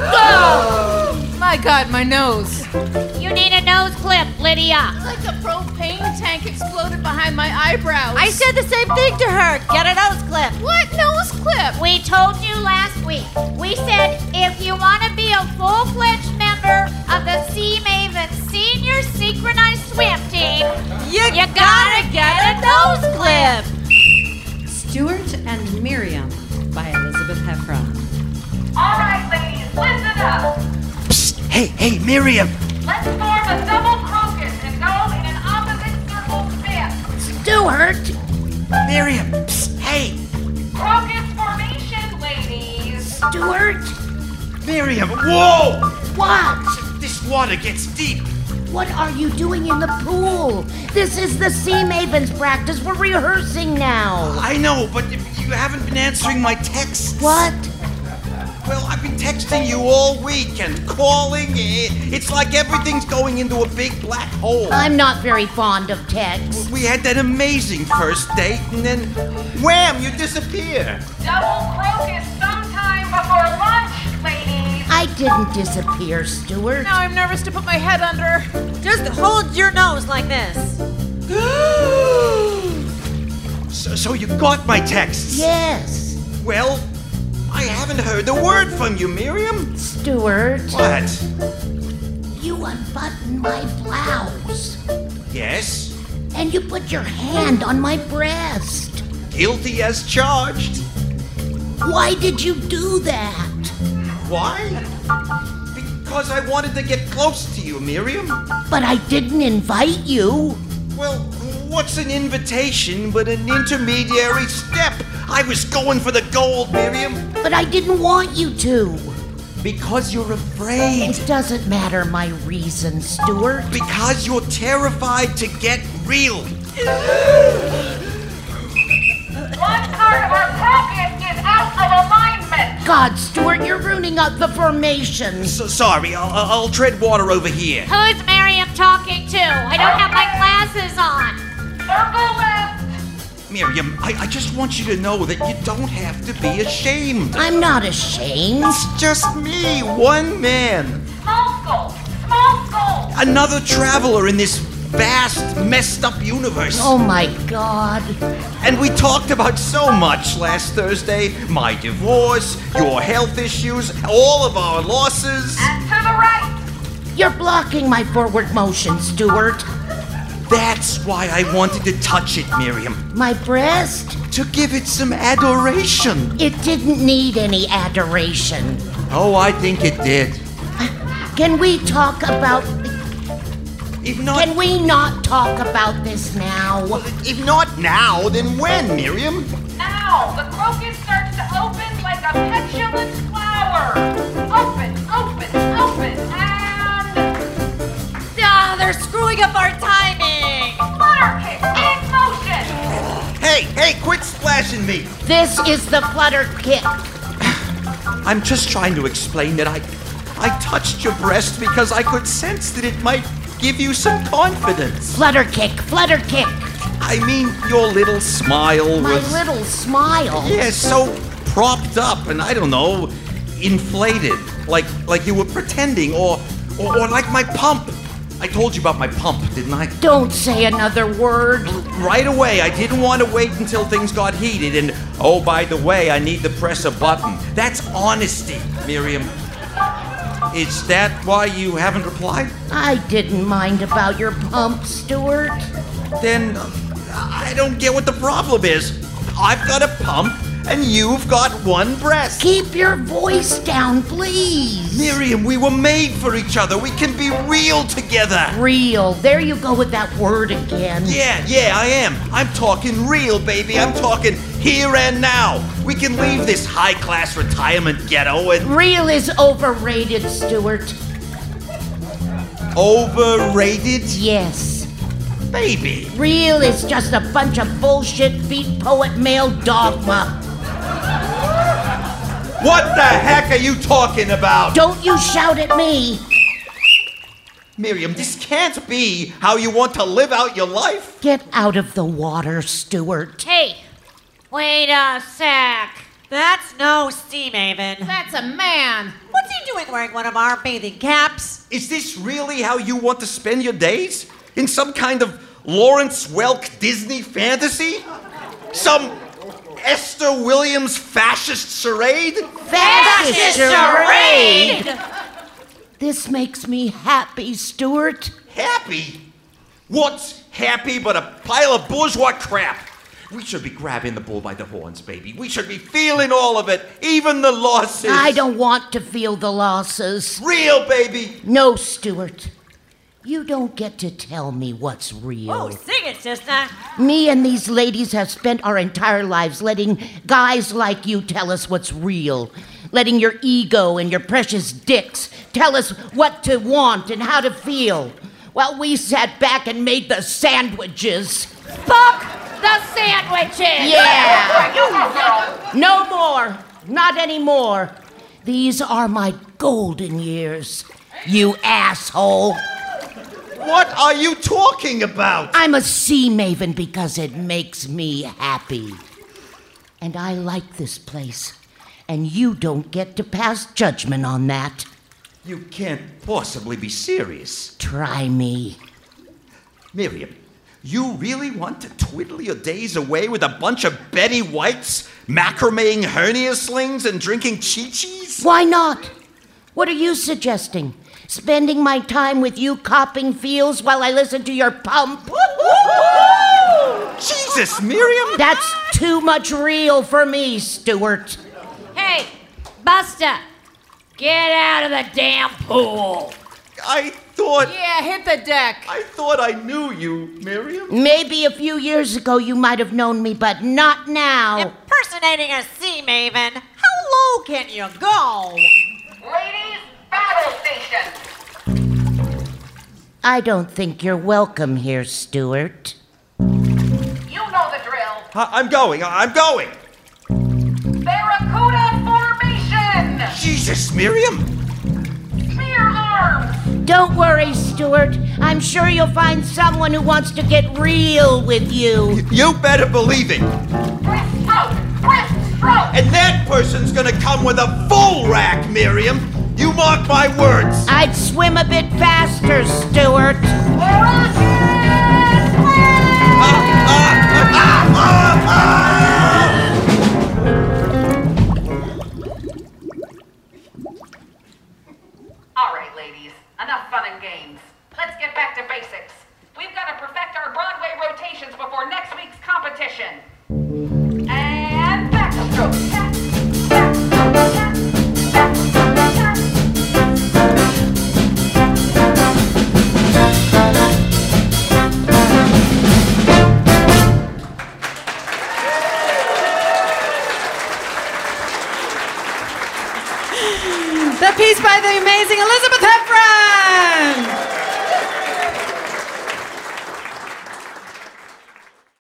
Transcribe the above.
Oh! My God, my nose. You need a nose clip, Lydia. Like a propane tank exploded behind my eyebrows. I said the same thing to her. Get a nose clip. What nose clip? We told you last week. We said if you want to be a full-fledged member of the Sea Maven Senior Synchronized Swim Team, You gotta get a nose clip. Stuart and Miriam by Elizabeth Heffron. All right, ladies, listen up. Psst, hey, Miriam. Let's form a double crocus and go in an opposite circle spin. Stuart. Miriam, psst, hey. Crocus formation, ladies. Stuart. Miriam, whoa! What? This water gets deep. What are you doing in the pool? This is the Sea Mavens practice. We're rehearsing now. I know, but you haven't been answering my texts. What? Well, I've been texting you all week and calling. It's like everything's going into a big black hole. I'm not very fond of texts. We had that amazing first date, and then wham, you disappear. Double crocus sometime before lunch, ladies. I didn't disappear, Stuart. Now I'm nervous to put my head under. Just hold your nose like this. So you got my texts? Yes. Well, I haven't heard a word from you, Miriam. Stuart. What? You unbuttoned my blouse. Yes? And you put your hand on my breast. Guilty as charged. Why did you do that? Why? Because I wanted to get close to you, Miriam. But I didn't invite you. Well, what's an invitation but an intermediary step? I was going for the gold, Miriam. But I didn't want you to. Because you're afraid. It doesn't matter my reason, Stuart. Because you're terrified to get real. One part of our crocus is out of alignment. God, Stuart, you're ruining up the formation. So sorry, I'll tread water over here. Who's Miriam talking to? I don't have my glasses on. Circle left. Miriam, I just want you to know that you don't have to be ashamed. I'm not ashamed. It's just me, one man. Small skull. Small skull. Another traveler in this vast, messed up universe. Oh my God. And we talked about so much last Thursday. My divorce, your health issues, all of our losses. And to the right. You're blocking my forward motion, Stuart. That's why I wanted to touch it, Miriam. My breast? To give it some adoration. It didn't need any adoration. Oh, I think it did. Can we talk about... If not, Can we not talk about this now? if not now, then when, Miriam? Now, the crocus starts to open like a petulant flower. Open, open, open, and... Ah, they're screwing up our timing. Flutter kick in motion. Hey, quit splashing me. This is the flutter kick. I'm just trying to explain that I touched your breast because I could sense that it might give you some confidence. Flutter kick, flutter kick. I mean, your little smile My was... little smile. Yeah, so propped up and, I don't know, inflated. Like you were pretending, or like my pump. I told you about my pump, didn't I? Don't say another word. Right away, I didn't want to wait until things got heated, and oh, by the way, I need to press a button. That's honesty, Miriam. Is that why you haven't replied? I didn't mind about your pump, Stuart. Then I don't get what the problem is. I've got a pump, and you've got one breast. Keep your voice down, please. Miriam, we were made for each other. We can be real together. Real. There you go with that word again. Yeah, I am. I'm talking real, baby. I'm talking here and now. We can leave this high-class retirement ghetto and... Real is overrated, Stuart. Overrated? Yes. Baby. Real is just a bunch of bullshit beat poet male dogma. What the heck are you talking about? Don't you shout at me. Miriam, this can't be how you want to live out your life. Get out of the water, Stuart. Hey, wait a sec. That's no Sea Maven. That's a man. What's he You ain't wearing one of our bathing caps. Is this really how you want to spend your days? In some kind of Lawrence Welk Disney fantasy? Some Esther Williams fascist charade? Fascist charade! This makes me happy, Stuart. Happy? What's happy but a pile of bourgeois crap? We should be grabbing the bull by the horns, baby. We should be feeling all of it, even the losses. I don't want to feel the losses. Real, baby. No, Stuart. You don't get to tell me what's real. Oh, sing it, sister. Me and these ladies have spent our entire lives letting guys like you tell us what's real. Letting your ego and your precious dicks tell us what to want and how to feel. While we sat back and made the sandwiches. Fuck the sandwiches! Yeah! No more. Not anymore. These are my golden years, you asshole. What are you talking about? I'm a sea maven because it makes me happy. And I like this place. And you don't get to pass judgment on that. You can't possibly be serious. Try me. Miriam, you really want to twiddle your days away with a bunch of Betty Whites, macrameing hernia slings, and drinking chi-chis? Why not? What are you suggesting? Spending my time with you copping feels while I listen to your pump? Jesus, Miriam! That's too much real for me, Stuart. Hey, Busta, get out of the damn pool. I thought Hit the deck. I knew you, Miriam. Maybe a few years ago you might have known me, but not now. Impersonating a sea maven. How low can you go? Ladies, battle station. I don't think you're welcome here, Stuart. You know the drill. I'm going. Barracuda formation. Jesus, Miriam! Spear arms. Don't worry, Stuart. I'm sure you'll find someone who wants to get real with you. You better believe it. Breaststroke. Breaststroke. And that person's gonna come with a full rack, Miriam. You mark my words. I'd swim a bit faster, Stuart. All right, ladies. Enough fun and games. Let's get back to basics. We've got to perfect our Broadway rotations before next week's competition. And backstroke. Tap, backstroke, tap, backstroke, tap. The piece by the amazing Elizabeth